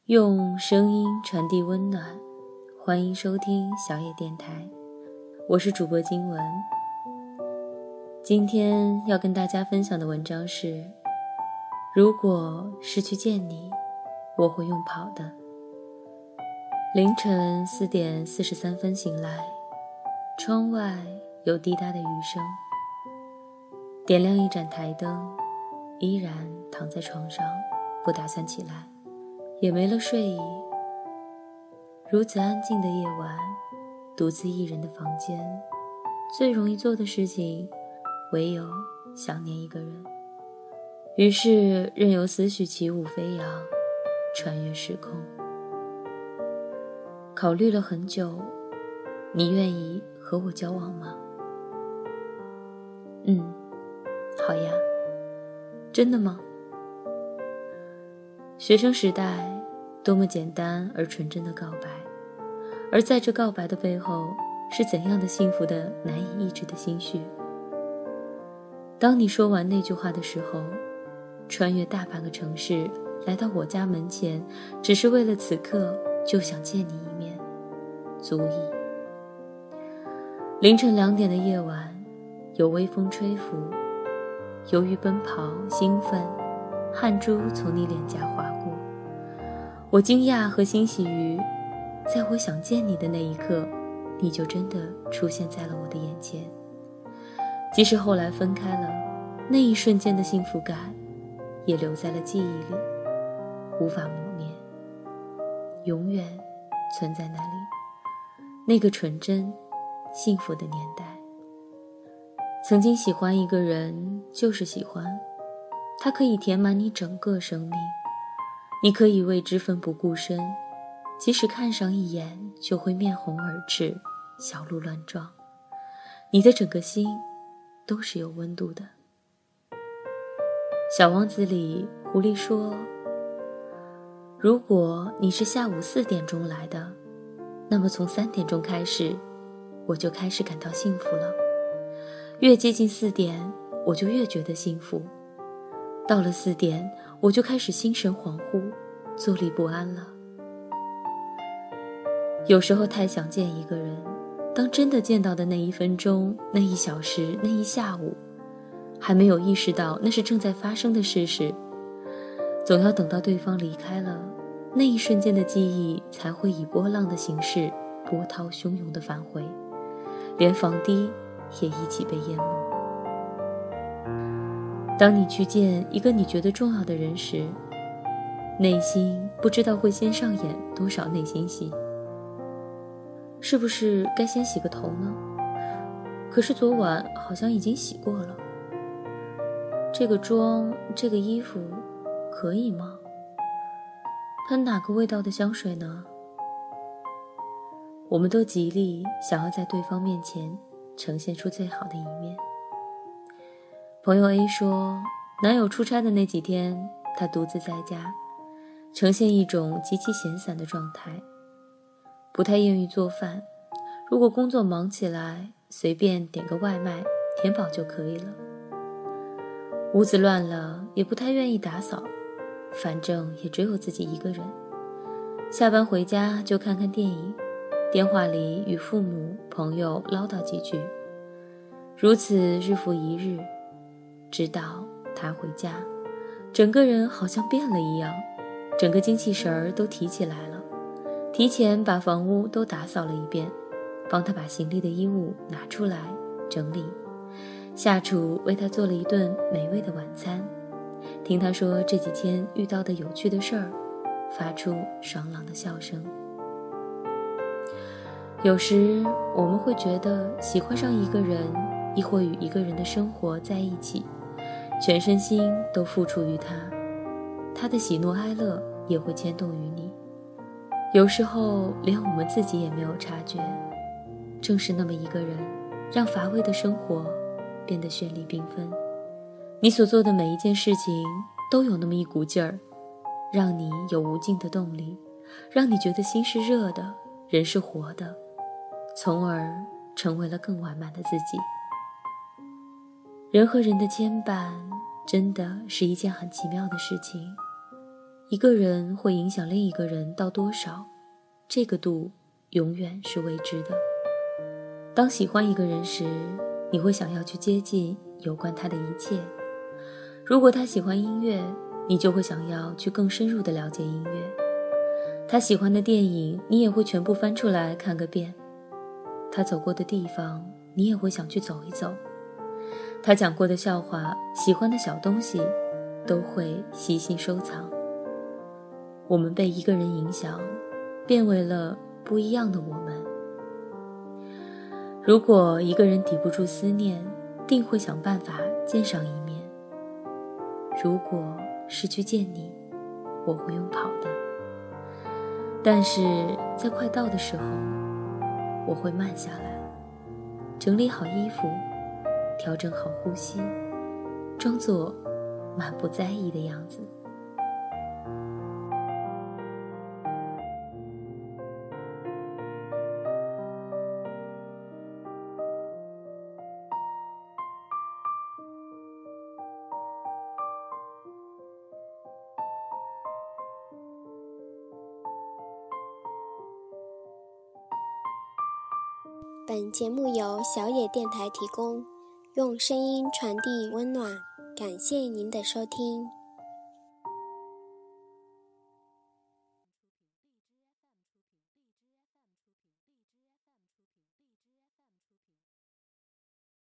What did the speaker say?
用声音传递温暖，欢迎收听小野电台，我是主播金文。今天要跟大家分享的文章是：如果是去见你，我会用跑的。凌晨4点43分醒来，窗外有滴答的雨声，点亮一盏台灯，依然躺在床上，不打算起来，也没了睡意。如此安静的夜晚，独自一人的房间，最容易做的事情唯有想念一个人。于是任由思绪起舞飞扬，穿越时空。考虑了很久，你愿意和我交往吗？好呀。真的吗？学生时代多么简单而纯真的告白，而在这告白的背后，是怎样的幸福的难以抑制的心绪。当你说完那句话的时候，穿越大半个城市来到我家门前，只是为了此刻就想见你一面，足矣。凌晨2点的夜晚，有微风吹拂，由于奔跑兴奋，汗珠从你脸颊划过。我惊讶和欣喜于，在我想见你的那一刻，你就真的出现在了我的眼前。即使后来分开了，那一瞬间的幸福感也留在了记忆里，无法磨灭，永远存在那里，那个纯真幸福的年代。曾经喜欢一个人就是喜欢，他可以填满你整个生命，你可以为之奋不顾身，即使看上一眼就会面红耳赤，小鹿乱撞，你的整个心都是有温度的。小王子里狐狸说，如果你是下午4点钟来的，那么从3点钟开始，我就开始感到幸福了。越接近4点，我就越觉得幸福。到了4点，我就开始心神恍惚，坐立不安了。有时候太想见一个人，当真的见到的那1分钟、那1小时、那1下午，还没有意识到那是正在发生的事时，总要等到对方离开了，那一瞬间的记忆才会以波浪的形式波涛汹涌地返回，连房堤也一起被淹没。当你去见一个你觉得重要的人时，内心不知道会先上演多少内心戏。是不是该先洗个头呢？可是昨晚好像已经洗过了。这个妆，这个衣服，可以吗？喷哪个味道的香水呢？我们都极力想要在对方面前呈现出最好的一面。朋友 A 说，男友出差的那几天，他独自在家，呈现一种极其闲散的状态，不太愿意做饭，如果工作忙起来，随便点个外卖填饱就可以了。屋子乱了，也不太愿意打扫，反正也只有自己一个人。下班回家就看看电影，电话里与父母朋友唠叨几句，如此日复一日，直到他回家，整个人好像变了一样，整个精气神儿都提起来了，提前把房屋都打扫了一遍，帮他把行李的衣物拿出来整理，下厨为他做了一顿美味的晚餐，听他说这几天遇到的有趣的事儿，发出爽朗的笑声。有时我们会觉得喜欢上一个人，亦或与一个人的生活在一起，全身心都付出于他，他的喜怒哀乐也会牵动于你，有时候连我们自己也没有察觉。正是那么一个人，让乏味的生活变得绚丽缤纷，你所做的每一件事情都有那么一股劲儿，让你有无尽的动力，让你觉得心是热的，人是活的，从而成为了更完满的自己。人和人的牵绊真的是一件很奇妙的事情， 一个人会影响另一个人到多少，这个度永远是未知的。当喜欢一个人时，你会想要去接近有关他的一切。如果他喜欢音乐，你就会想要去更深入地了解音乐。他喜欢的电影，你也会全部翻出来看个遍。他走过的地方，你也会想去走一走。他讲过的笑话，喜欢的小东西，都会细心收藏。我们被一个人影响，变为了不一样的我们。如果一个人抵不住思念，定会想办法见上一面。如果是去见你，我会用跑的。但是在快到的时候，我会慢下来，整理好衣服，调整好呼吸，装作满不在意的样子。 本节目由小野电台提供，用声音传递温暖，感谢您的收听。